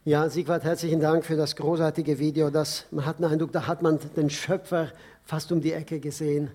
Ja, Sigvard, herzlichen Dank für das großartige Video. Man hat den Eindruck, da hat man den Schöpfer fast um die Ecke gesehen.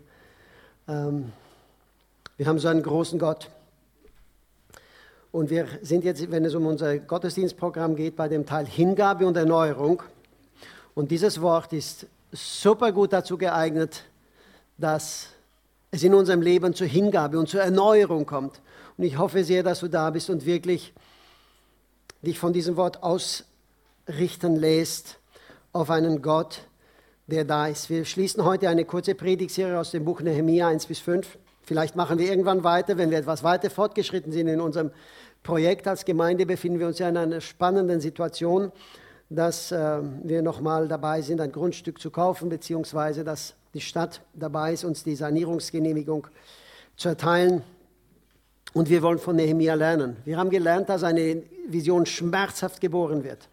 Wir haben so einen großen Gott. Und wir sind jetzt, wenn es um unser Gottesdienstprogramm geht, bei dem Teil Hingabe und Erneuerung. Und dieses Wort ist super gut dazu geeignet, dass es in unserem Leben zur Hingabe und zur Erneuerung kommt. Und ich hoffe sehr, dass du da bist und wirklich dich von diesem Wort ausrichten lässt auf einen Gott, der da ist. Wir schließen heute eine kurze Predigtserie aus dem Buch Nehemia 1-5. Vielleicht machen wir irgendwann weiter, wenn wir etwas weiter fortgeschritten sind in unserem Projekt als Gemeinde, befinden wir uns ja in einer spannenden Situation, dass wir nochmal dabei sind, ein Grundstück zu kaufen, beziehungsweise dass die Stadt dabei ist, uns die Sanierungsgenehmigung zu erteilen. Und wir wollen von Nehemia lernen. Wir haben gelernt, dass eine Vision schmerzhaft geboren wird.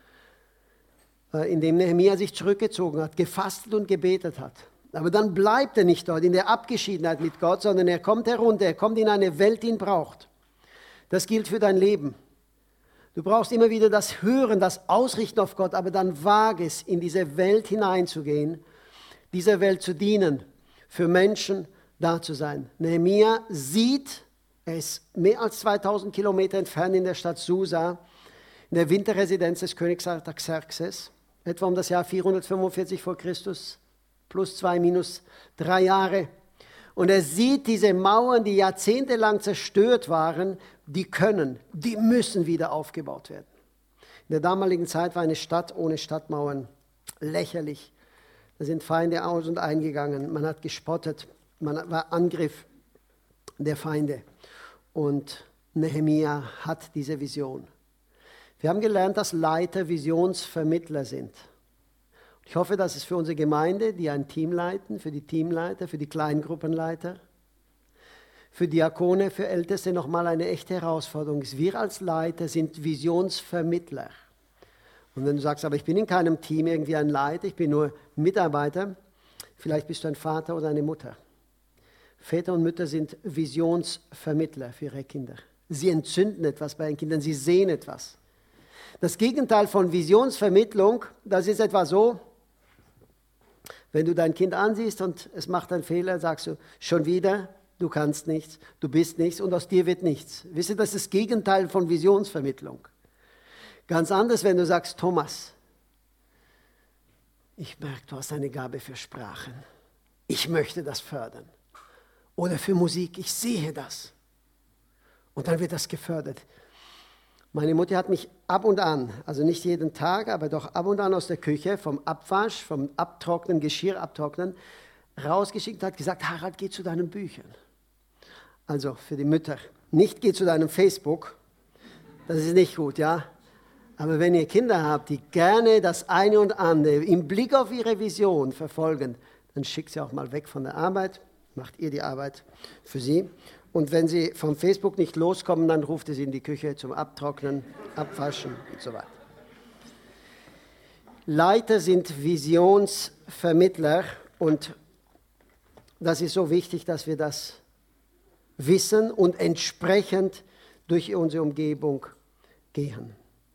Indem Nehemia sich zurückgezogen hat, gefastet und gebetet hat. Aber dann bleibt er nicht dort in der Abgeschiedenheit mit Gott, sondern er kommt herunter, er kommt in eine Welt, die ihn braucht. Das gilt für dein Leben. Du brauchst immer wieder das Hören, das Ausrichten auf Gott, aber dann wage es, in diese Welt hineinzugehen, dieser Welt zu dienen, für Menschen da zu sein. Nehemia sieht, er ist mehr als 2000 Kilometer entfernt in der Stadt Susa, in der Winterresidenz des Königs Artaxerxes, etwa um das Jahr 445 vor Christus, plus 2, minus 3 Jahre. Und er sieht diese Mauern, die jahrzehntelang zerstört waren, die müssen wieder aufgebaut werden. In der damaligen Zeit war eine Stadt ohne Stadtmauern lächerlich. Da sind Feinde aus- und eingegangen, man hat gespottet, man war Angriff der Feinde. Und Nehemia hat diese Vision. Wir haben gelernt, dass Leiter Visionsvermittler sind. Ich hoffe, dass es für unsere Gemeinde, die ein Team leiten, für die Teamleiter, für die Kleingruppenleiter, für Diakone, für Älteste nochmal eine echte Herausforderung ist. Wir als Leiter sind Visionsvermittler. Und wenn du sagst, aber ich bin in keinem Team irgendwie ein Leiter, ich bin nur Mitarbeiter, vielleicht bist du ein Vater oder eine Mutter. Väter und Mütter sind Visionsvermittler für ihre Kinder. Sie entzünden etwas bei ihren Kindern, sie sehen etwas. Das Gegenteil von Visionsvermittlung, das ist etwa so, wenn du dein Kind ansiehst und es macht einen Fehler, sagst du, schon wieder, du kannst nichts, du bist nichts und aus dir wird nichts. Wisst ihr, das ist das Gegenteil von Visionsvermittlung. Ganz anders, wenn du sagst, Thomas, ich merke, du hast eine Gabe für Sprachen. Ich möchte das fördern. Oder für Musik, ich sehe das. Und dann wird das gefördert. Meine Mutter hat mich ab und an, also nicht jeden Tag, aber doch ab und an aus der Küche, vom Abwasch, vom Abtrocknen, Geschirr abtrocknen, rausgeschickt und hat gesagt, Harald, geh zu deinen Büchern. Also für die Mütter, nicht geh zu deinem Facebook, das ist nicht gut, ja. Aber wenn ihr Kinder habt, die gerne das eine und andere im Blick auf ihre Vision verfolgen, dann schickt sie auch mal weg von der Arbeit, macht ihr die Arbeit für sie. Und wenn sie vom Facebook nicht loskommen, dann ruft ihr sie in die Küche zum Abtrocknen, Abwaschen und so weiter. Leiter sind Visionsvermittler und das ist so wichtig, dass wir das wissen und entsprechend durch unsere Umgebung gehen.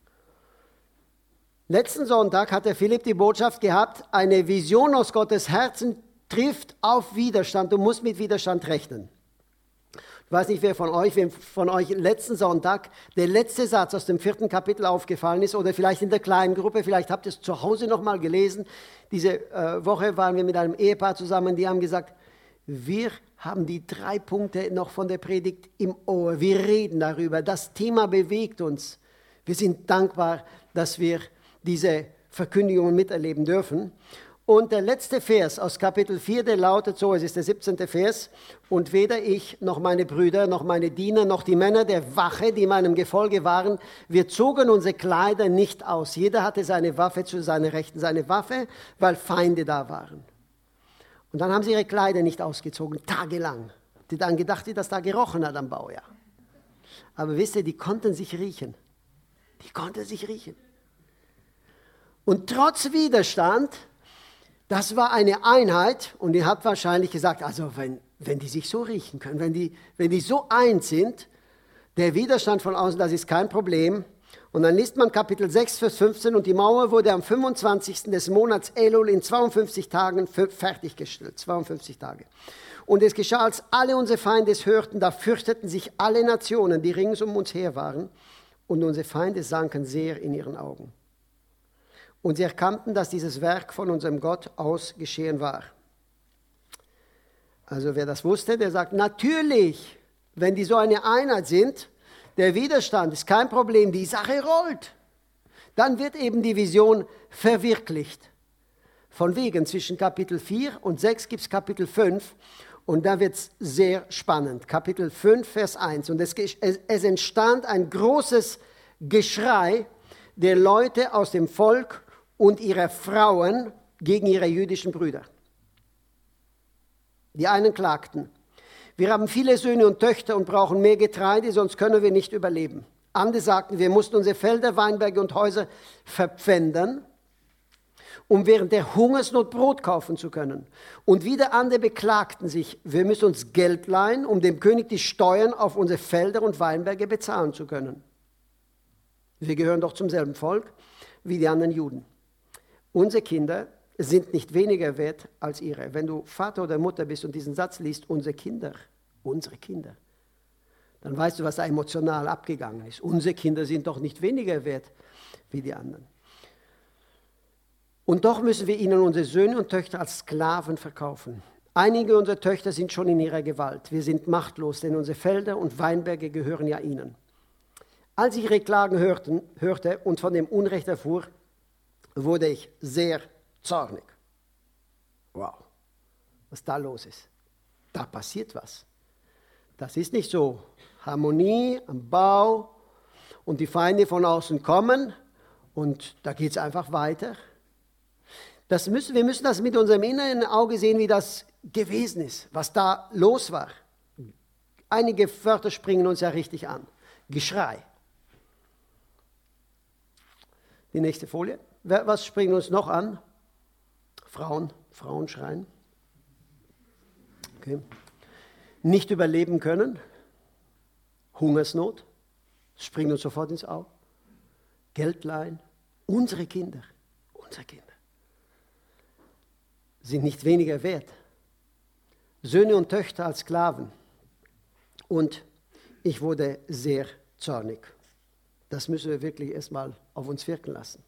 Letzten Sonntag hat der Philipp die Botschaft gehabt, eine Vision aus Gottes Herzen trifft auf Widerstand. Du musst mit Widerstand rechnen. Ich weiß nicht, wem von euch letzten Sonntag der letzte Satz aus dem 4. Kapitel aufgefallen ist oder vielleicht in der kleinen Gruppe, vielleicht habt ihr es zu Hause nochmal gelesen. Diese Woche waren wir mit einem Ehepaar zusammen, die haben gesagt, wir haben die 3 Punkte noch von der Predigt im Ohr. Wir reden darüber, das Thema bewegt uns. Wir sind dankbar, dass wir diese Verkündigungen miterleben dürfen. Und der letzte Vers aus Kapitel 4, der lautet so, es ist der 17. Vers, und weder ich noch meine Brüder, noch meine Diener, noch die Männer der Wache, die meinem Gefolge waren, wir zogen unsere Kleider nicht aus. Jeder hatte seine Waffe zu seiner Rechten, seine Waffe, weil Feinde da waren. Und dann haben sie ihre Kleider nicht ausgezogen, tagelang. Die dann gedacht, wie das da gerochen hat am Baujahr. Aber wisst ihr, die konnten sich riechen. Die konnten sich riechen. Und trotz Widerstand, das war eine Einheit und ihr habt wahrscheinlich gesagt, also wenn die sich so riechen können, wenn die so eins sind, der Widerstand von außen, das ist kein Problem. Und dann liest man Kapitel 6, Vers 15, und die Mauer wurde am 25. des Monats Elul in 52 Tagen fertiggestellt. 52 Tage. Und es geschah, als alle unsere Feinde es hörten, da fürchteten sich alle Nationen, die rings um uns her waren, und unsere Feinde sanken sehr in ihren Augen. Und sie erkannten, dass dieses Werk von unserem Gott aus geschehen war. Also wer das wusste, der sagt, natürlich, wenn die so eine Einheit sind, der Widerstand ist kein Problem, die Sache rollt. Dann wird eben die Vision verwirklicht. Von wegen, zwischen Kapitel 4 und 6 gibt es Kapitel 5 und da wird es sehr spannend. Kapitel 5, Vers 1. Und es entstand ein großes Geschrei der Leute aus dem Volk und ihrer Frauen gegen ihre jüdischen Brüder. Die einen klagten: Wir haben viele Söhne und Töchter und brauchen mehr Getreide, sonst können wir nicht überleben. Andere sagten, wir mussten unsere Felder, Weinberge und Häuser verpfändern, um während der Hungersnot Brot kaufen zu können. Und wieder andere beklagten sich, wir müssen uns Geld leihen, um dem König die Steuern auf unsere Felder und Weinberge bezahlen zu können. Wir gehören doch zum selben Volk wie die anderen Juden. Unsere Kinder sind nicht weniger wert als ihre. Wenn du Vater oder Mutter bist und diesen Satz liest, unsere Kinder, dann weißt du, was da emotional abgegangen ist. Unsere Kinder sind doch nicht weniger wert wie die anderen. Und doch müssen wir ihnen unsere Söhne und Töchter als Sklaven verkaufen. Einige unserer Töchter sind schon in ihrer Gewalt. Wir sind machtlos, denn unsere Felder und Weinberge gehören ja ihnen. Als ich ihre Klagen hörte und von dem Unrecht erfuhr, wurde ich sehr zornig. Wow, was da los ist. Da passiert was. Das ist nicht so Harmonie am Bau und die Feinde von außen kommen und da geht es einfach weiter. Wir müssen das mit unserem inneren Auge sehen, wie das gewesen ist, was da los war. Einige Wörter springen uns ja richtig an. Geschrei. Die nächste Folie. Was springt uns noch an? Frauen schreien. Okay. Nicht überleben können. Hungersnot. Das springt uns sofort ins Auge. Geld leihen. Unsere Kinder sind nicht weniger wert. Söhne und Töchter als Sklaven. Und ich wurde sehr zornig. Das müssen wir wirklich erstmal auf uns wirken lassen.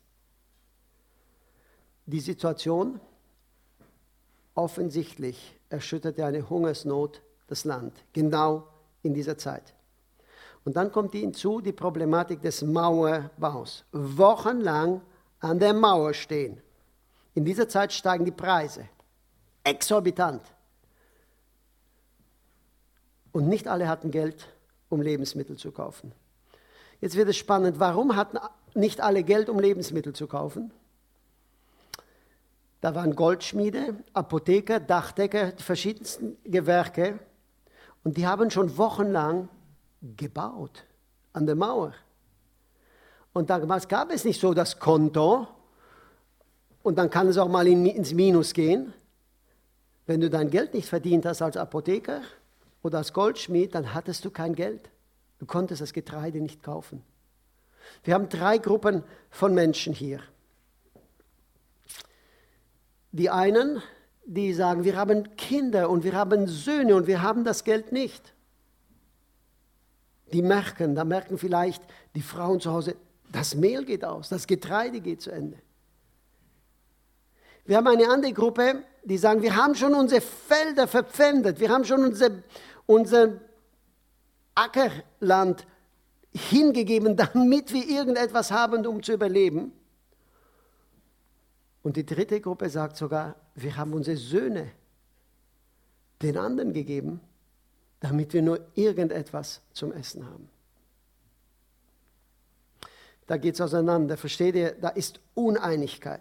Die Situation offensichtlich erschütterte eine Hungersnot das Land, genau in dieser Zeit. Und dann kommt hinzu die Problematik des Mauerbaus. Wochenlang an der Mauer stehen. In dieser Zeit steigen die Preise exorbitant. Und nicht alle hatten Geld, um Lebensmittel zu kaufen. Jetzt wird es spannend, warum hatten nicht alle Geld, um Lebensmittel zu kaufen? Da waren Goldschmiede, Apotheker, Dachdecker, die verschiedensten Gewerke. Und die haben schon wochenlang gebaut an der Mauer. Und damals gab es nicht so das Konto. Und dann kann es auch mal ins Minus gehen. Wenn du dein Geld nicht verdient hast als Apotheker oder als Goldschmied, dann hattest du kein Geld. Du konntest das Getreide nicht kaufen. Wir haben 3 Gruppen von Menschen hier. Die einen, die sagen, wir haben Kinder und wir haben Söhne und wir haben das Geld nicht. Da merken vielleicht die Frauen zu Hause, das Mehl geht aus, das Getreide geht zu Ende. Wir haben eine andere Gruppe, die sagen, wir haben schon unsere Felder verpfändet, wir haben schon unser Ackerland hingegeben, damit wir irgendetwas haben, um zu überleben. Und die dritte Gruppe sagt sogar, wir haben unsere Söhne den anderen gegeben, damit wir nur irgendetwas zum Essen haben. Da geht es auseinander, versteht ihr? Da ist Uneinigkeit.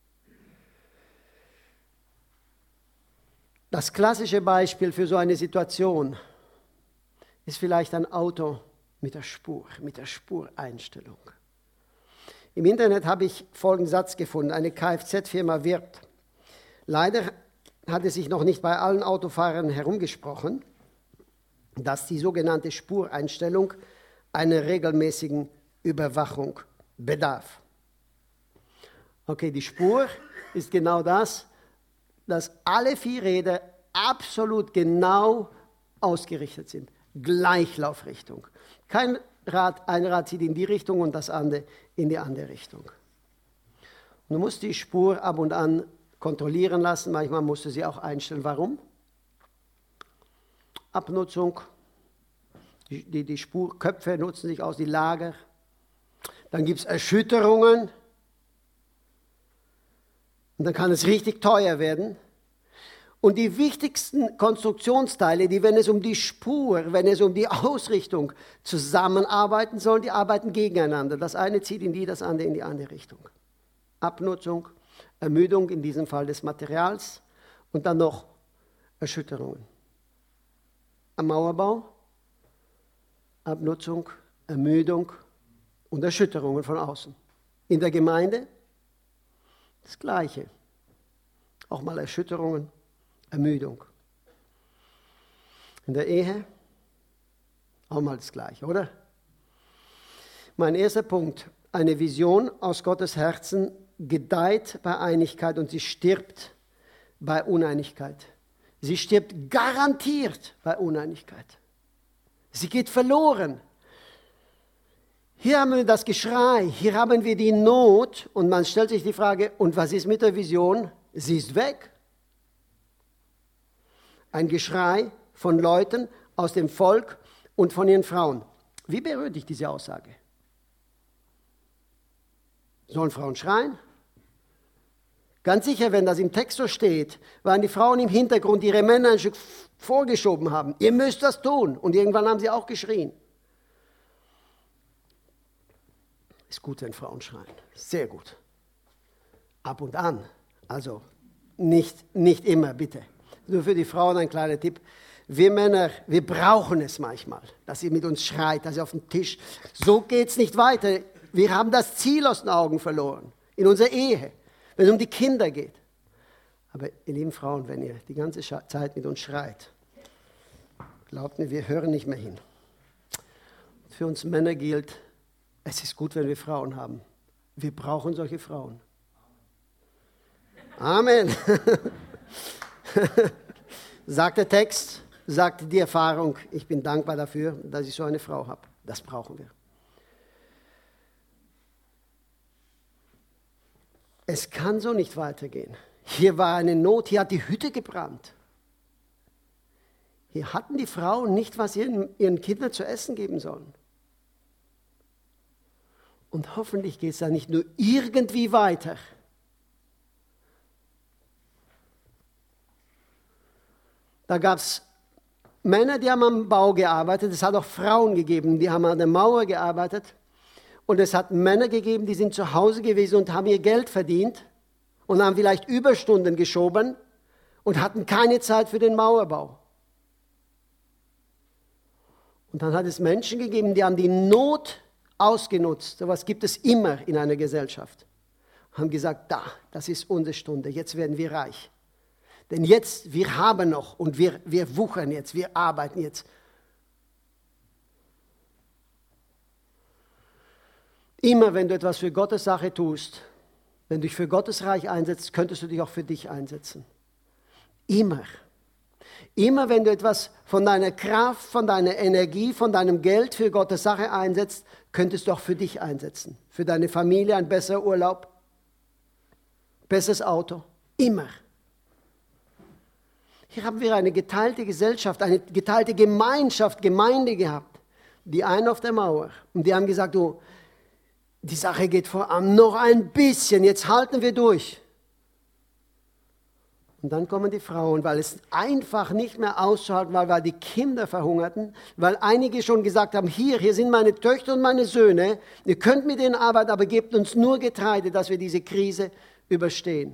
Das klassische Beispiel für so eine Situation ist vielleicht ein Auto mit der Spureinstellung. Im Internet habe ich folgenden Satz gefunden. Eine Kfz-Firma wirbt. Leider hat es sich noch nicht bei allen Autofahrern herumgesprochen, dass die sogenannte Spureinstellung einer regelmäßigen Überwachung bedarf. Okay, die Spur ist genau das, dass alle 4 Räder absolut genau ausgerichtet sind. Gleichlaufrichtung. Ein Rad zieht in die Richtung und das andere in die andere Richtung. Und du musst die Spur ab und an kontrollieren lassen. Manchmal musst du sie auch einstellen. Warum? Abnutzung. Die Spurköpfe nutzen sich aus, die Lager. Dann gibt es Erschütterungen. Und dann kann es richtig teuer werden. Und die wichtigsten Konstruktionsteile, die, wenn es um die Spur, wenn es um die Ausrichtung zusammenarbeiten sollen, die arbeiten gegeneinander. Das eine zieht in die, das andere in die andere Richtung. Abnutzung, Ermüdung, in diesem Fall des Materials, und dann noch Erschütterungen. Am Mauerbau, Abnutzung, Ermüdung und Erschütterungen von außen. In der Gemeinde das Gleiche. Auch mal Erschütterungen, Ermüdung. In der Ehe auch mal das Gleiche, oder? Mein erster Punkt. Eine Vision aus Gottes Herzen gedeiht bei Einigkeit und sie stirbt bei Uneinigkeit. Sie stirbt garantiert bei Uneinigkeit. Sie geht verloren. Hier haben wir das Geschrei, hier haben wir die Not und man stellt sich die Frage, und was ist mit der Vision? Sie ist weg. Ein Geschrei von Leuten aus dem Volk und von ihren Frauen. Wie berührt dich diese Aussage? Sollen Frauen schreien? Ganz sicher, wenn das im Text so steht, waren die Frauen im Hintergrund, die ihre Männer ein Stück vorgeschoben haben. Ihr müsst das tun. Und irgendwann haben sie auch geschrien. Ist gut, wenn Frauen schreien. Sehr gut. Ab und an. Also nicht immer, bitte. Nur für die Frauen ein kleiner Tipp. Wir Männer, wir brauchen es manchmal, dass ihr mit uns schreit, dass ihr auf den Tisch. So geht es nicht weiter. Wir haben das Ziel aus den Augen verloren. In unserer Ehe. Wenn es um die Kinder geht. Aber ihr lieben Frauen, wenn ihr die ganze Zeit mit uns schreit, glaubt mir, wir hören nicht mehr hin. Für uns Männer gilt, es ist gut, wenn wir Frauen haben. Wir brauchen solche Frauen. Amen. Sagt der Text, sagt die Erfahrung, ich bin dankbar dafür, dass ich so eine Frau habe. Das brauchen wir. Es kann so nicht weitergehen. Hier war eine Not, hier hat die Hütte gebrannt. Hier hatten die Frauen nicht, was sie ihren Kindern zu essen geben sollen. Und hoffentlich geht es da nicht nur irgendwie weiter. Da gab es Männer, die haben am Bau gearbeitet. Es hat auch Frauen gegeben, die haben an der Mauer gearbeitet. Und es hat Männer gegeben, die sind zu Hause gewesen und haben ihr Geld verdient und haben vielleicht Überstunden geschoben und hatten keine Zeit für den Mauerbau. Und dann hat es Menschen gegeben, die haben die Not ausgenutzt. So etwas gibt es immer in einer Gesellschaft. Haben gesagt, das ist unsere Stunde, jetzt werden wir reich. Denn jetzt, wir haben noch und wir wuchern jetzt, wir arbeiten jetzt. Immer wenn du etwas für Gottes Sache tust, wenn du dich für Gottes Reich einsetzt, könntest du dich auch für dich einsetzen. Immer. Immer wenn du etwas von deiner Kraft, von deiner Energie, von deinem Geld für Gottes Sache einsetzt, könntest du auch für dich einsetzen. Für deine Familie ein besserer Urlaub, besseres Auto. Immer. Hier haben wir eine geteilte Gesellschaft, eine geteilte Gemeinschaft, Gemeinde gehabt. Die einen auf der Mauer. Und die haben gesagt, du, die Sache geht voran, noch ein bisschen, jetzt halten wir durch. Und dann kommen die Frauen, weil es einfach nicht mehr auszuhalten war, weil die Kinder verhungerten, weil einige schon gesagt haben, hier sind meine Töchter und meine Söhne, ihr könnt mit denen arbeiten, aber gebt uns nur Getreide, dass wir diese Krise überstehen.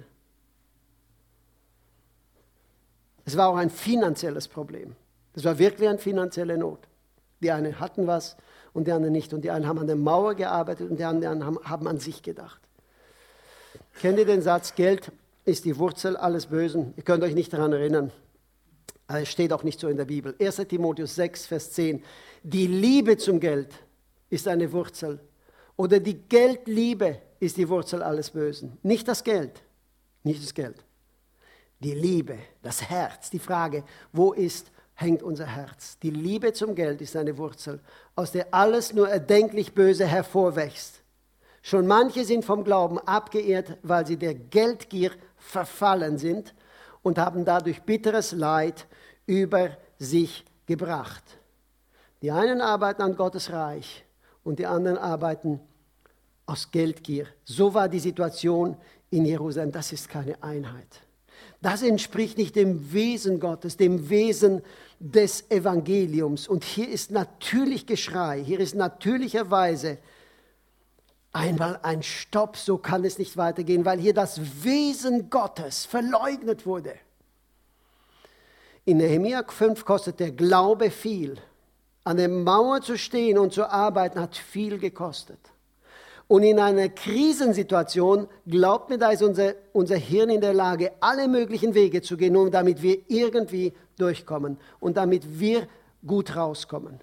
Es war auch ein finanzielles Problem. Es war wirklich eine finanzielle Not. Die einen hatten was und die anderen nicht. Und die einen haben an der Mauer gearbeitet und die anderen haben an sich gedacht. Kennt ihr den Satz, Geld ist die Wurzel alles Bösen? Ihr könnt euch nicht daran erinnern. Es steht auch nicht so in der Bibel. 1. Timotheus 6, Vers 10. Die Liebe zum Geld ist eine Wurzel Oder die Geldliebe ist die Wurzel alles Bösen. Nicht das Geld, nicht das Geld. Die Liebe, das Herz, die Frage, hängt unser Herz. Die Liebe zum Geld ist eine Wurzel, aus der alles nur erdenklich Böse hervorwächst. Schon manche sind vom Glauben abgeirrt, weil sie der Geldgier verfallen sind und haben dadurch bitteres Leid über sich gebracht. Die einen arbeiten an Gottes Reich und die anderen arbeiten aus Geldgier. So war die Situation in Jerusalem. Das ist keine Einheit. Das entspricht nicht dem Wesen Gottes, dem Wesen des Evangeliums. Und hier ist natürlich Geschrei, hier ist natürlicherweise einmal ein Stopp, so kann es nicht weitergehen, weil hier das Wesen Gottes verleugnet wurde. In Nehemia 5 kostet der Glaube viel. An der Mauer zu stehen und zu arbeiten hat viel gekostet. Und in einer Krisensituation, glaubt mir, da ist unser Hirn in der Lage, alle möglichen Wege zu gehen, nur damit wir irgendwie durchkommen und damit wir gut rauskommen.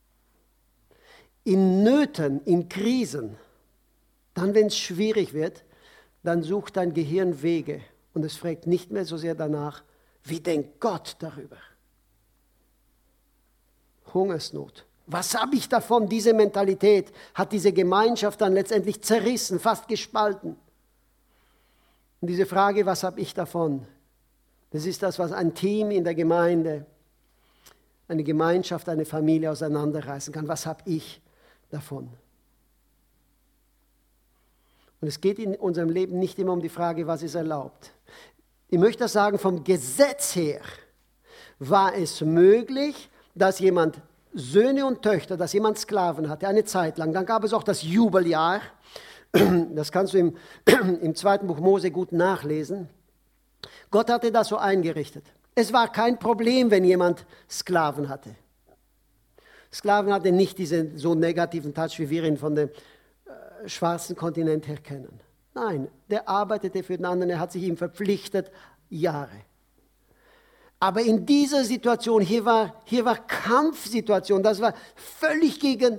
In Nöten, in Krisen, dann, wenn es schwierig wird, dann sucht dein Gehirn Wege und es fragt nicht mehr so sehr danach, wie denkt Gott darüber? Hungersnot. Was habe ich davon? Diese Mentalität hat diese Gemeinschaft dann letztendlich zerrissen, fast gespalten. Und diese Frage, was habe ich davon? Das ist das, was ein Team in der Gemeinde, eine Gemeinschaft, eine Familie auseinanderreißen kann. Was habe ich davon? Und es geht in unserem Leben nicht immer um die Frage, was ist erlaubt. Ich möchte das sagen, vom Gesetz her war es möglich, dass jemand Söhne und Töchter, dass jemand Sklaven hatte, eine Zeit lang. Dann gab es auch das Jubeljahr. Das kannst du im 2. Buch Mose gut nachlesen. Gott hatte das so eingerichtet. Es war kein Problem, wenn jemand Sklaven hatte. Sklaven hatten nicht diesen so negativen Touch, wie wir ihn von dem schwarzen Kontinent her kennen. Nein, der arbeitete für den anderen, er hat sich ihm verpflichtet, Jahre. Aber in dieser Situation, hier war Kampfsituation, das war völlig gegen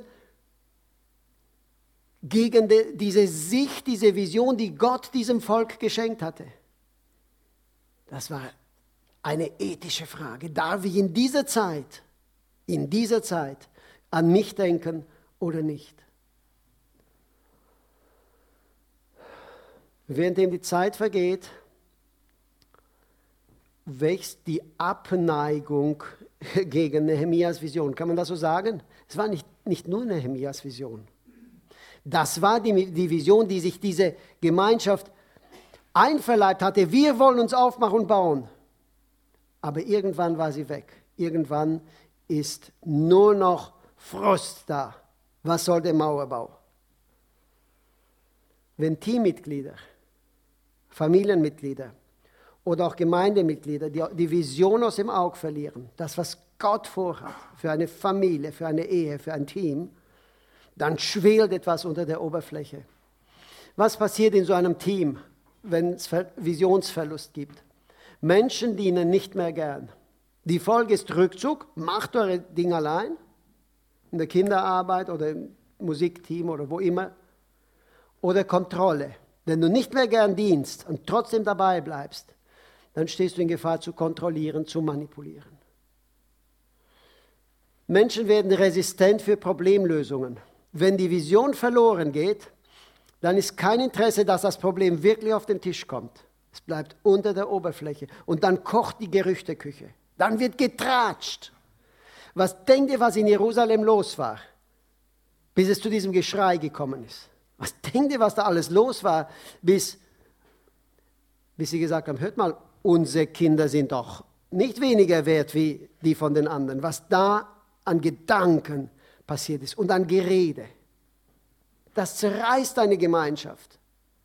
diese Sicht, diese Vision, die Gott diesem Volk geschenkt hatte. Das war eine ethische Frage. Darf ich in dieser Zeit an mich denken oder nicht? Währenddem die Zeit vergeht, wächst die Abneigung gegen Nehemias Vision. Kann man das so sagen? Es war nicht nur Nehemias Vision. Das war die Vision, die sich diese Gemeinschaft einverleibt hatte. Wir wollen uns aufmachen und bauen. Aber irgendwann war sie weg. Irgendwann ist nur noch Frust da. Was soll der Mauerbau? Wenn Teammitglieder, Familienmitglieder oder auch Gemeindemitglieder die Vision aus dem Auge verlieren, das, was Gott vorhat für eine Familie, für eine Ehe, für ein Team, dann schwelt etwas unter der Oberfläche. Was passiert in so einem Team, wenn es Visionsverlust gibt? Menschen dienen nicht mehr gern. Die Folge ist Rückzug, macht eure Dinge allein, in der Kinderarbeit oder im Musikteam oder wo immer. Oder Kontrolle. Wenn du nicht mehr gern dienst und trotzdem dabei bleibst, dann stehst du in Gefahr zu kontrollieren, zu manipulieren. Menschen werden resistent für Problemlösungen. Wenn die Vision verloren geht, dann ist kein Interesse, dass das Problem wirklich auf den Tisch kommt. Es bleibt unter der Oberfläche und dann kocht die Gerüchteküche. Dann wird getratscht. Was denkt ihr, was in Jerusalem los war, bis es zu diesem Geschrei gekommen ist? Was denkt ihr, was da alles los war, bis sie gesagt haben, hört mal, unsere Kinder sind doch nicht weniger wert wie die von den anderen. Was da an Gedanken passiert ist und an Gerede. Das zerreißt eine Gemeinschaft.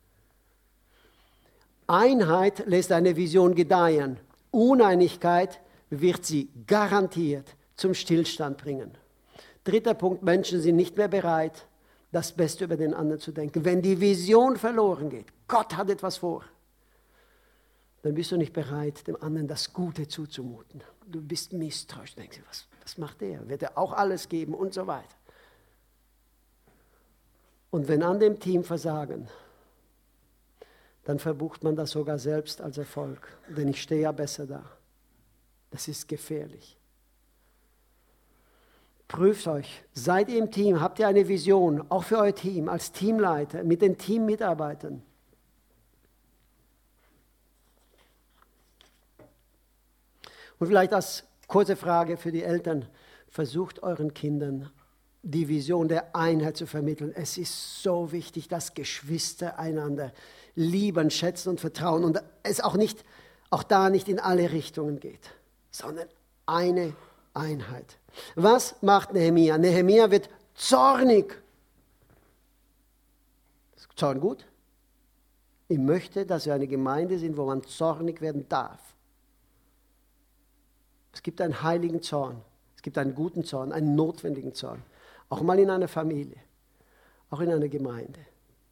Einheit lässt eine Vision gedeihen. Uneinigkeit wird sie garantiert zum Stillstand bringen. 3. Punkt, Menschen sind nicht mehr bereit, das Beste über den anderen zu denken. Wenn die Vision verloren geht, Gott hat etwas vor, dann bist du nicht bereit, dem anderen das Gute zuzumuten. Du bist misstrauisch, denkst du, was macht der? Wird er auch alles geben und so weiter. Und wenn an dem Team Versagen, dann verbucht man das sogar selbst als Erfolg. Denn ich stehe ja besser da. Das ist gefährlich. Prüft euch. Seid ihr im Team? Habt ihr eine Vision? Auch für euer Team, als Teamleiter, mit den Teammitarbeitern. Und vielleicht als kurze Frage für die Eltern. Versucht euren Kindern die Vision der Einheit zu vermitteln. Es ist so wichtig, dass Geschwister einander lieben, schätzen und vertrauen und es auch da nicht in alle Richtungen geht, sondern eine Einheit. Was macht Nehemia? Nehemia wird zornig. Ist Zorn gut? Ich möchte, dass wir eine Gemeinde sind, wo man zornig werden darf. Es gibt einen heiligen Zorn, es gibt einen guten Zorn, einen notwendigen Zorn. Auch mal in einer Familie, auch in einer Gemeinde.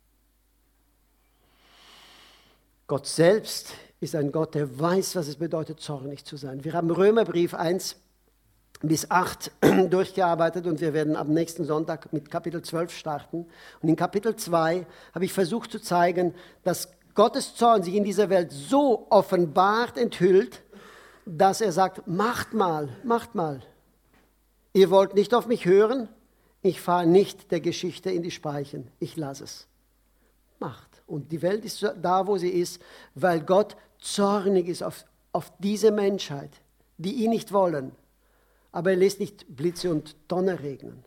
Gott selbst ist ein Gott, der weiß, was es bedeutet, zornig zu sein. Wir haben Römerbrief 1 bis 8 durchgearbeitet und wir werden am nächsten Sonntag mit Kapitel 12 starten. Und in Kapitel 2 habe ich versucht zu zeigen, dass Gottes Zorn sich in dieser Welt so offenbart, enthüllt, dass er sagt, macht mal. Ihr wollt nicht auf mich hören? Ich fahre nicht der Geschichte in die Speichen, ich lasse es. Macht. Und die Welt ist da, wo sie ist, weil Gott zornig ist auf diese Menschheit, die ihn nicht wollen. Aber er lässt nicht Blitze und Donner regnen.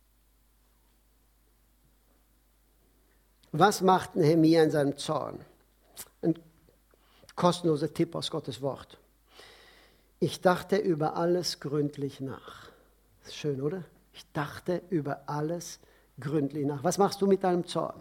Was macht Nehemia in seinem Zorn? Ein kostenloser Tipp aus Gottes Wort. Ich dachte über alles gründlich nach. Das ist schön, oder? Ich dachte über alles gründlich nach. Was machst du mit deinem Zorn?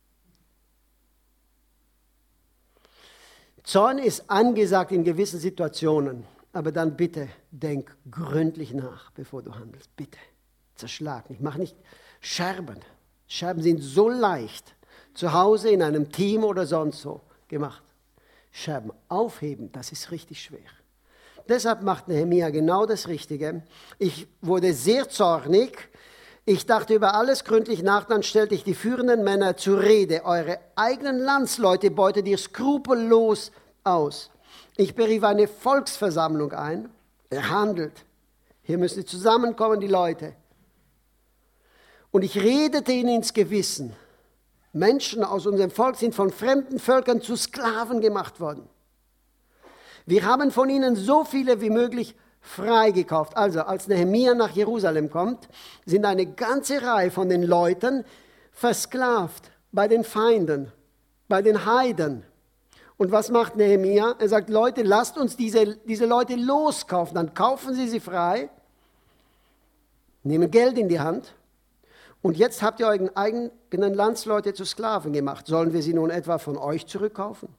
Zorn ist angesagt in gewissen Situationen, aber dann bitte denk gründlich nach, bevor du handelst. Bitte, zerschlag nicht, mach nicht Scherben. Scherben sind so leicht, zu Hause, in einem Team oder sonst so gemacht. Scherben aufheben, das ist richtig schwer. Deshalb macht Nehemia genau das Richtige. Ich wurde sehr zornig. Ich dachte über alles gründlich nach, dann stellte ich die führenden Männer zur Rede. Eure eigenen Landsleute beutet ihr skrupellos aus. Ich berief eine Volksversammlung ein. Handelt. Hier müssen zusammenkommen, die Leute. Und ich redete ihnen ins Gewissen. Menschen aus unserem Volk sind von fremden Völkern zu Sklaven gemacht worden. Wir haben von ihnen so viele wie möglich freigekauft. Also, als Nehemia nach Jerusalem kommt, sind eine ganze Reihe von den Leuten versklavt bei den Feinden, bei den Heiden. Und was macht Nehemia? Er sagt, Leute, lasst uns diese Leute loskaufen. Dann kaufen sie frei, nehmen Geld in die Hand. Und jetzt habt ihr euren eigenen Landsleute zu Sklaven gemacht. Sollen wir sie nun etwa von euch zurückkaufen?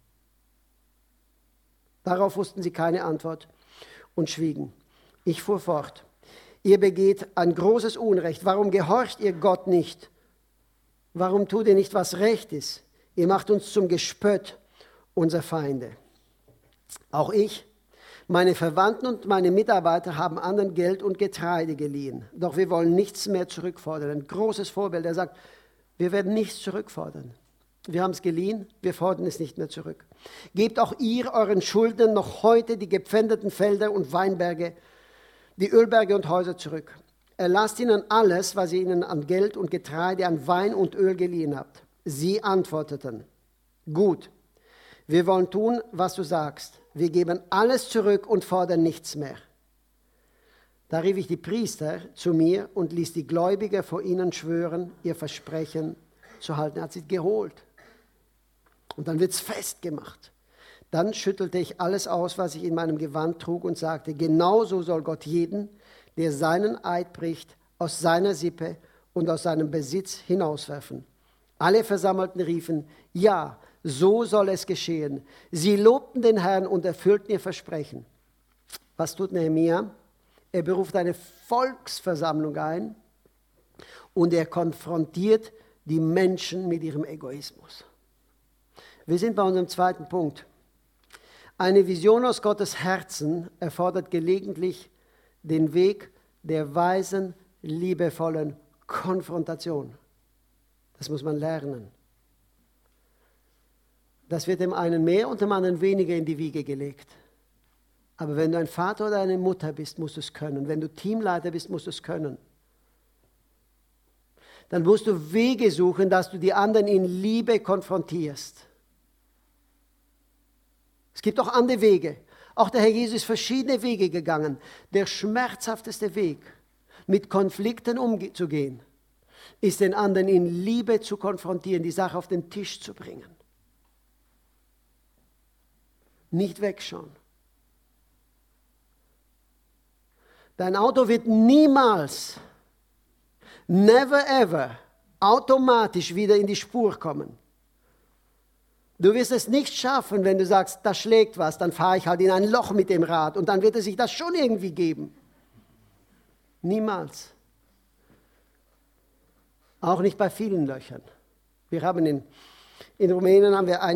Darauf wussten sie keine Antwort und schwiegen. Ich fuhr fort. Ihr begeht ein großes Unrecht. Warum gehorcht ihr Gott nicht? Warum tut ihr nicht, was recht ist? Ihr macht uns zum Gespött unserer Feinde. Auch ich, meine Verwandten und meine Mitarbeiter haben anderen Geld und Getreide geliehen. Doch wir wollen nichts mehr zurückfordern. Ein großes Vorbild. Er sagt, wir werden nichts zurückfordern. Wir haben es geliehen, wir fordern es nicht mehr zurück. Gebt auch ihr euren Schuldnern noch heute die gepfändeten Felder und Weinberge, die Ölberge und Häuser zurück. Erlasst ihnen alles, was ihr ihnen an Geld und Getreide, an Wein und Öl geliehen habt. Sie antworteten, gut, wir wollen tun, was du sagst. Wir geben alles zurück und fordern nichts mehr. Da rief ich die Priester zu mir und ließ die Gläubiger vor ihnen schwören, ihr Versprechen zu halten. Er hat sie geholt. Und dann wird es festgemacht. Dann schüttelte ich alles aus, was ich in meinem Gewand trug und sagte, genauso soll Gott jeden, der seinen Eid bricht, aus seiner Sippe und aus seinem Besitz hinauswerfen. Alle Versammelten riefen, ja, so soll es geschehen. Sie lobten den Herrn und erfüllten ihr Versprechen. Was tut Nehemia? Er beruft eine Volksversammlung ein und er konfrontiert die Menschen mit ihrem Egoismus. Wir sind bei unserem zweiten Punkt. Eine Vision aus Gottes Herzen erfordert gelegentlich den Weg der weisen, liebevollen Konfrontation. Das muss man lernen. Das wird dem einen mehr und dem anderen weniger in die Wiege gelegt. Aber wenn du ein Vater oder eine Mutter bist, musst du es können. Wenn du Teamleiter bist, musst du es können. Dann musst du Wege suchen, dass du die anderen in Liebe konfrontierst. Es gibt auch andere Wege. Auch der Herr Jesus ist verschiedene Wege gegangen. Der schmerzhafteste Weg, mit Konflikten umzugehen, ist den anderen in Liebe zu konfrontieren, die Sache auf den Tisch zu bringen. Nicht wegschauen. Dein Auto wird niemals, never ever, automatisch wieder in die Spur kommen. Du wirst es nicht schaffen, wenn du sagst, da schlägt was, dann fahre ich halt in ein Loch mit dem Rad und dann wird es sich das schon irgendwie geben. Niemals. Auch nicht bei vielen Löchern. Wir haben in Rumänien haben wir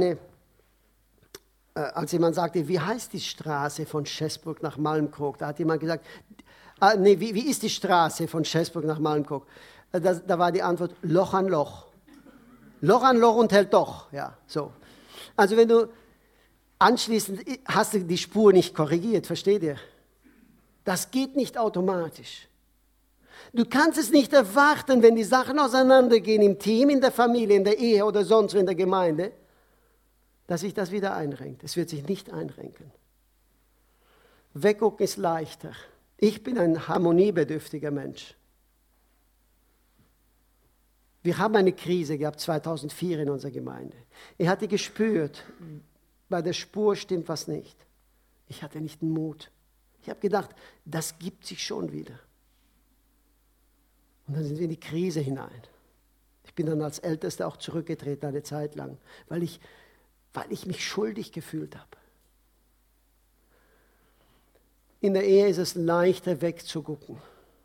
als jemand sagte, wie heißt die Straße von Schäßburg nach Malmkrog? Da hat jemand gesagt, wie ist die Straße von Schäßburg nach Malmkrog? Da war die Antwort, Loch an Loch. Loch an Loch und hält doch. Ja, so. Also wenn du anschließend hast du die Spur nicht korrigiert, versteht ihr? Das geht nicht automatisch. Du kannst es nicht erwarten, wenn die Sachen auseinandergehen im Team, in der Familie, in der Ehe oder sonst in der Gemeinde, dass sich das wieder einrenkt. Es wird sich nicht einrenken. Weggucken ist leichter. Ich bin ein harmoniebedürftiger Mensch. Wir haben eine Krise gehabt 2004 in unserer Gemeinde. Ich hatte gespürt, bei der Spur stimmt was nicht. Ich hatte nicht den Mut. Ich habe gedacht, das gibt sich schon wieder. Und dann sind wir in die Krise hinein. Ich bin dann als Ältester auch zurückgetreten eine Zeit lang, weil ich mich schuldig gefühlt habe. In der Ehe ist es leichter wegzugucken.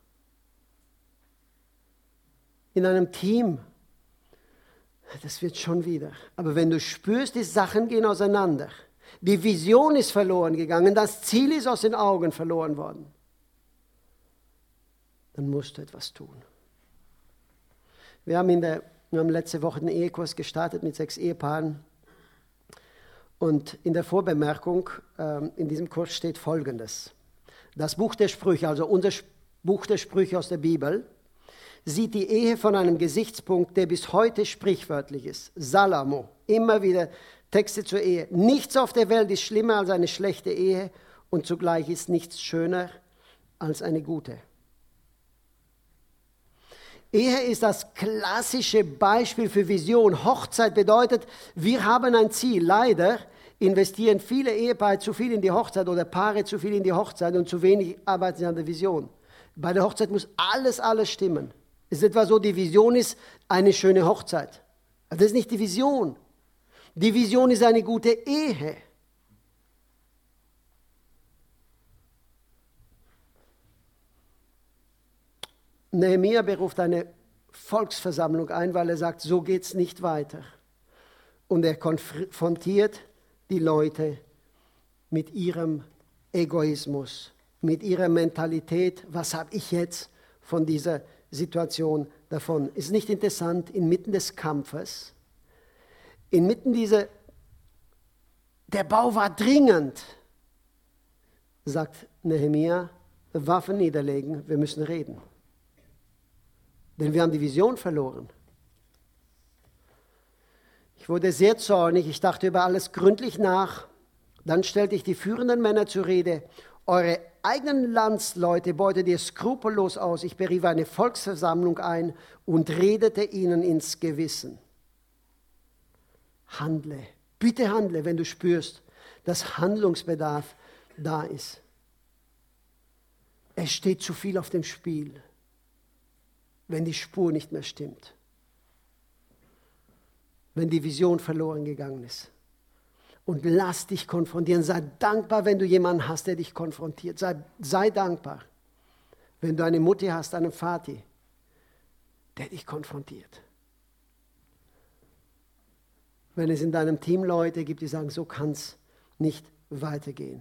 In einem Team, das wird schon wieder. Aber wenn du spürst, die Sachen gehen auseinander, die Vision ist verloren gegangen, das Ziel ist aus den Augen verloren worden, dann musst du etwas tun. Wir haben letzte Woche einen Ehekurs gestartet mit 6 Ehepaaren. Und in der Vorbemerkung in diesem Kurs steht Folgendes. Das Buch der Sprüche, also unser Buch der Sprüche aus der Bibel, sieht die Ehe von einem Gesichtspunkt, der bis heute sprichwörtlich ist. Salomo, immer wieder Texte zur Ehe. Nichts auf der Welt ist schlimmer als eine schlechte Ehe und zugleich ist nichts schöner als eine gute. Ehe ist das klassische Beispiel für Vision. Hochzeit bedeutet, wir haben ein Ziel. Leider investieren viele Ehepaare zu viel in die Hochzeit oder Paare zu viel in die Hochzeit und zu wenig arbeiten sie an der Vision. Bei der Hochzeit muss alles stimmen. Es ist etwa so, die Vision ist eine schöne Hochzeit. Aber das ist nicht die Vision. Die Vision ist eine gute Ehe. Nehemia beruft eine Volksversammlung ein, weil er sagt, so geht es nicht weiter. Und er konfrontiert die Leute mit ihrem Egoismus, mit ihrer Mentalität. Was habe ich jetzt von dieser Situation davon? Ist nicht interessant, inmitten des Kampfes, inmitten der Bau war dringend, sagt Nehemia, Waffen niederlegen, wir müssen reden. Denn wir haben die Vision verloren. Ich wurde sehr zornig, ich dachte über alles gründlich nach. Dann stellte ich die führenden Männer zur Rede. Eure eigenen Landsleute beutet ihr skrupellos aus. Ich berief eine Volksversammlung ein und redete ihnen ins Gewissen. Handle, bitte handle, wenn du spürst, dass Handlungsbedarf da ist. Es steht zu viel auf dem Spiel, wenn die Spur nicht mehr stimmt, wenn die Vision verloren gegangen ist. Und lass dich konfrontieren. Sei dankbar, wenn du jemanden hast, der dich konfrontiert. Sei dankbar, wenn du eine Mutti hast, einen Vati, der dich konfrontiert. Wenn es in deinem Team Leute gibt, die sagen, so kann es nicht weitergehen.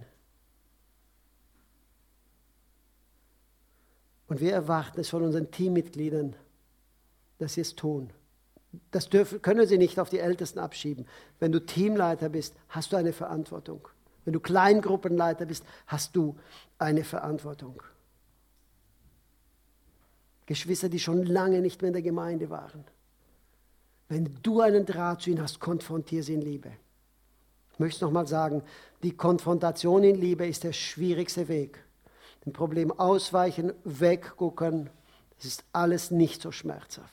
Und wir erwarten es von unseren Teammitgliedern, dass sie es tun. können sie nicht auf die Ältesten abschieben. Wenn du Teamleiter bist, hast du eine Verantwortung. Wenn du Kleingruppenleiter bist, hast du eine Verantwortung. Geschwister, die schon lange nicht mehr in der Gemeinde waren. Wenn du einen Draht zu ihnen hast, konfrontiere sie in Liebe. Ich möchte es nochmal sagen, die Konfrontation in Liebe ist der schwierigste Weg. Dem Problem ausweichen, weggucken, das ist alles nicht so schmerzhaft.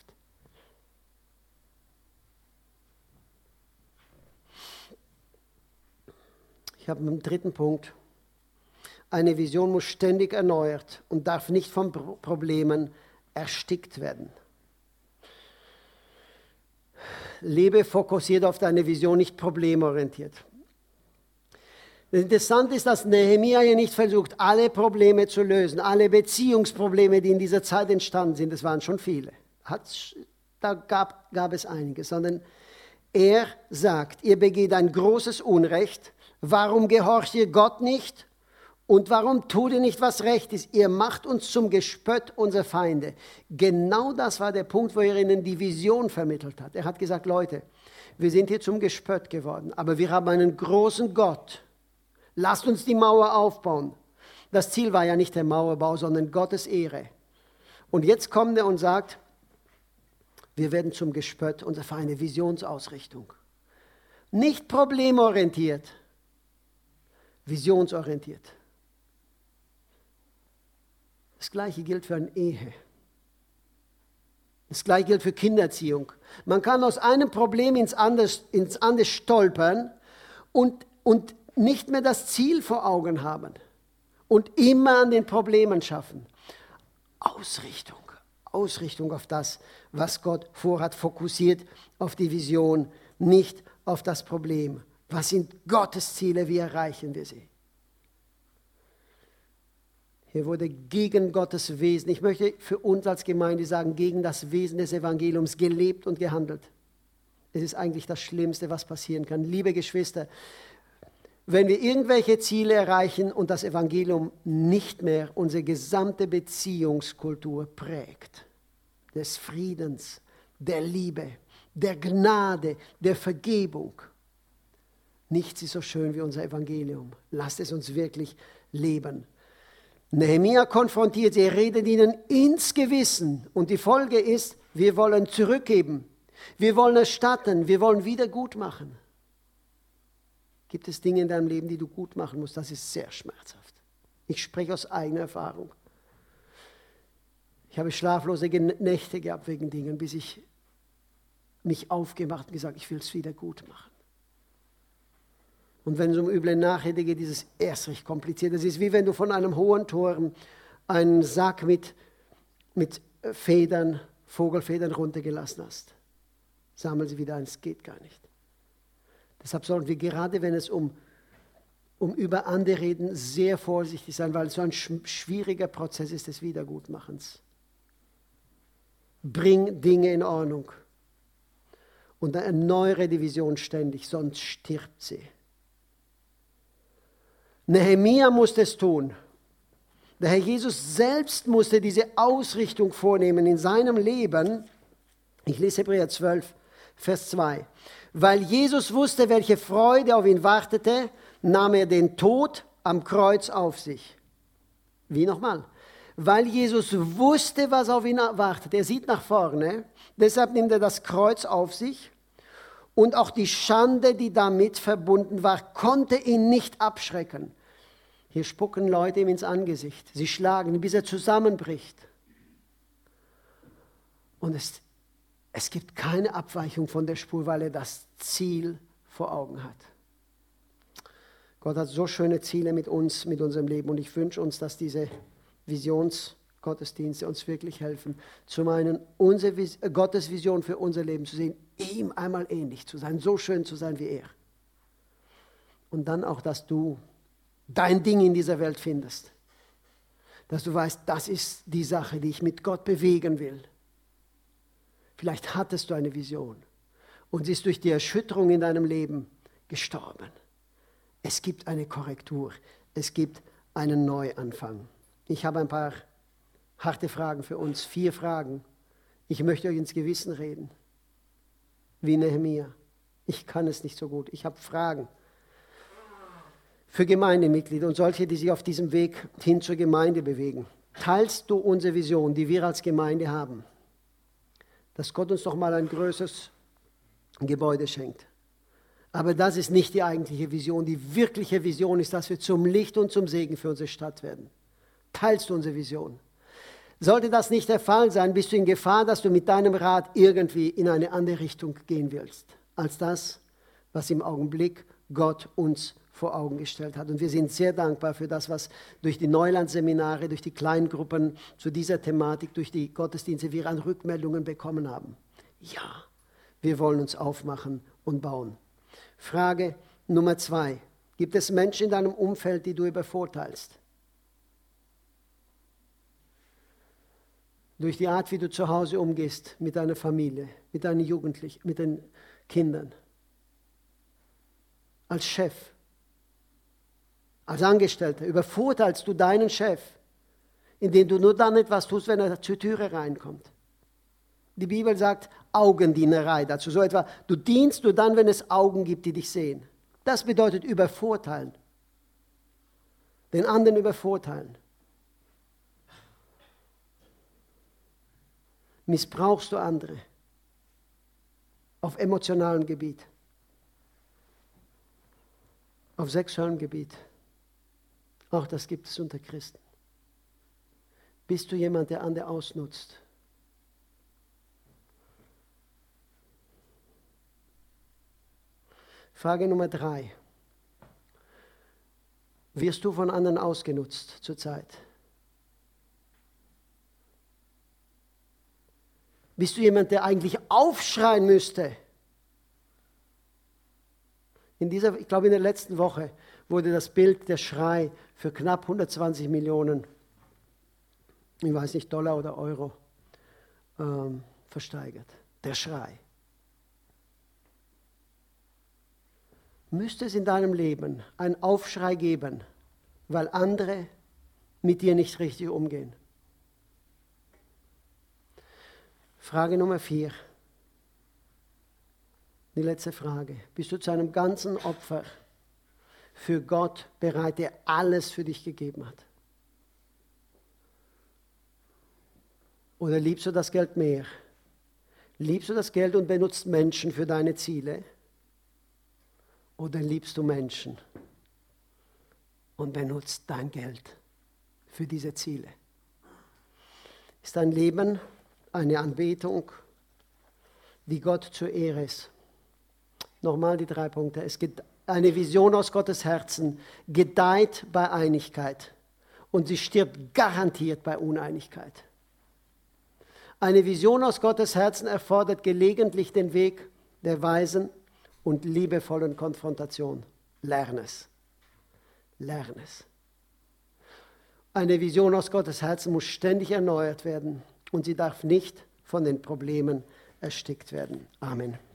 Ich habe einen dritten Punkt. Eine Vision muss ständig erneuert und darf nicht von Problemen erstickt werden. Lebe fokussiert auf deine Vision, nicht problemorientiert. Interessant ist, dass Nehemia hier nicht versucht, alle Probleme zu lösen, alle Beziehungsprobleme, die in dieser Zeit entstanden sind, das waren schon viele. Da gab es einige, sondern er sagt, ihr begeht ein großes Unrecht, warum gehorcht ihr Gott nicht und warum tut ihr nicht, was recht ist? Ihr macht uns zum Gespött unserer Feinde. Genau das war der Punkt, wo er ihnen die Vision vermittelt hat. Er hat gesagt, Leute, wir sind hier zum Gespött geworden, aber wir haben einen großen Gott. Lasst uns die Mauer aufbauen. Das Ziel war ja nicht der Mauerbau, sondern Gottes Ehre. Und jetzt kommt er und sagt, wir werden zum Gespött unserer Feinde, Visionsausrichtung. Nicht problemorientiert, visionsorientiert. Das Gleiche gilt für eine Ehe. Das Gleiche gilt für Kindererziehung. Man kann aus einem Problem ins andere stolpern und nicht mehr das Ziel vor Augen haben und immer an den Problemen schaffen. Ausrichtung auf das, was Gott vorhat, fokussiert auf die Vision, nicht auf das Problem. Was sind Gottes Ziele, wie erreichen wir sie? Hier wurde gegen Gottes Wesen, ich möchte für uns als Gemeinde sagen, gegen das Wesen des Evangeliums gelebt und gehandelt. Es ist eigentlich das Schlimmste, was passieren kann. Liebe Geschwister, wenn wir irgendwelche Ziele erreichen und das Evangelium nicht mehr unsere gesamte Beziehungskultur prägt, des Friedens, der Liebe, der Gnade, der Vergebung, nichts ist so schön wie unser Evangelium. Lasst es uns wirklich leben. Nehemia konfrontiert sie, er redet ihnen ins Gewissen und die Folge ist, wir wollen zurückgeben, wir wollen erstatten, wir wollen wieder gut machen. Gibt es Dinge in deinem Leben, die du gut machen musst? Das ist sehr schmerzhaft. Ich spreche aus eigener Erfahrung. Ich habe schlaflose Nächte gehabt wegen Dingen, bis ich mich aufgemacht und gesagt, ich will es wieder gut machen. Und wenn es um üble Nachrede geht, ist es erst recht kompliziert. Es ist wie wenn du von einem hohen Turm einen Sack mit Federn, Vogelfedern runtergelassen hast. Sammeln sie wieder ein, es geht gar nicht. Deshalb sollten wir gerade, wenn es um über andere reden, sehr vorsichtig sein, weil es so ein schwieriger Prozess ist des Wiedergutmachens. Bring Dinge in Ordnung. Und dann erneuere die Vision ständig, sonst stirbt sie. Nehemia musste es tun. Der Herr Jesus selbst musste diese Ausrichtung vornehmen in seinem Leben. Ich lese Hebräer 12, Vers 2. Weil Jesus wusste, welche Freude auf ihn wartete, nahm er den Tod am Kreuz auf sich. Wie nochmal? Weil Jesus wusste, was auf ihn wartet. Er sieht nach vorne, deshalb nimmt er das Kreuz auf sich. Und auch die Schande, die damit verbunden war, konnte ihn nicht abschrecken. Hier spucken Leute ihm ins Angesicht. Sie schlagen ihn, bis er zusammenbricht. Und es gibt keine Abweichung von der Spur, weil er das Ziel vor Augen hat. Gott hat so schöne Ziele mit uns, mit unserem Leben. Und ich wünsche uns, dass diese Visionsgottesdienste uns wirklich helfen, zum einen Gottes Vision für unser Leben zu sehen, ihm einmal ähnlich zu sein, so schön zu sein wie er. Und dann auch, dass du dein Ding in dieser Welt findest. Dass du weißt, das ist die Sache, die ich mit Gott bewegen will. Vielleicht hattest du eine Vision und sie ist durch die Erschütterung in deinem Leben gestorben. Es gibt eine Korrektur, es gibt einen Neuanfang. Ich habe ein paar harte Fragen für uns, 4 Fragen. Ich möchte euch ins Gewissen reden. wie Nehemia. Ich kann es nicht so gut. Ich habe Fragen. Für Gemeindemitglieder und solche, die sich auf diesem Weg hin zur Gemeinde bewegen. Teilst du unsere Vision, die wir als Gemeinde haben? Dass Gott uns noch mal ein größeres Gebäude schenkt. Aber das ist nicht die eigentliche Vision. Die wirkliche Vision ist, dass wir zum Licht und zum Segen für unsere Stadt werden. Teilst du unsere Vision? Sollte das nicht der Fall sein, bist du in Gefahr, dass du mit deinem Rat irgendwie in eine andere Richtung gehen willst, als das, was im Augenblick Gott uns vor Augen gestellt hat. Und wir sind sehr dankbar für das, was durch die Neuland-Seminare, durch die Kleingruppen zu dieser Thematik, durch die Gottesdienste wir an Rückmeldungen bekommen haben. Ja, wir wollen uns aufmachen und bauen. Frage Nummer 2. Gibt es Menschen in deinem Umfeld, die du übervorteilst? Durch die Art, wie du zu Hause umgehst mit deiner Familie, mit deinen Jugendlichen, mit den Kindern. Als Chef, als Angestellter, übervorteilst du deinen Chef, indem du nur dann etwas tust, wenn er zur Türe reinkommt. Die Bibel sagt Augendienerei dazu. So etwa, du dienst nur dann, wenn es Augen gibt, die dich sehen. Das bedeutet übervorteilen. Den anderen übervorteilen. Missbrauchst du andere auf emotionalem Gebiet, auf sexuellem Gebiet. Auch das gibt es unter Christen. Bist du jemand, der andere ausnutzt? Frage Nummer 3. Wirst du von anderen ausgenutzt zurzeit? Bist du jemand, der eigentlich aufschreien müsste? Ich glaube in der letzten Woche wurde das Bild der Schrei für knapp 120 Millionen, ich weiß nicht, Dollar oder Euro, versteigert. Der Schrei. Müsste es in deinem Leben einen Aufschrei geben, weil andere mit dir nicht richtig umgehen? Frage Nummer 4. Die letzte Frage. Bist du zu einem ganzen Opfer für Gott bereit, der alles für dich gegeben hat? Oder liebst du das Geld mehr? Liebst du das Geld und benutzt Menschen für deine Ziele? Oder liebst du Menschen und benutzt dein Geld für diese Ziele? Ist dein Leben eine Anbetung, die Gott zur Ehre ist? Nochmal die 3 Punkte. Es gibt eine Vision aus Gottes Herzen, gedeiht bei Einigkeit und sie stirbt garantiert bei Uneinigkeit. Eine Vision aus Gottes Herzen erfordert gelegentlich den Weg der weisen und liebevollen Konfrontation. Lern es. Lern es. Eine Vision aus Gottes Herzen muss ständig erneuert werden und sie darf nicht von den Problemen erstickt werden. Amen.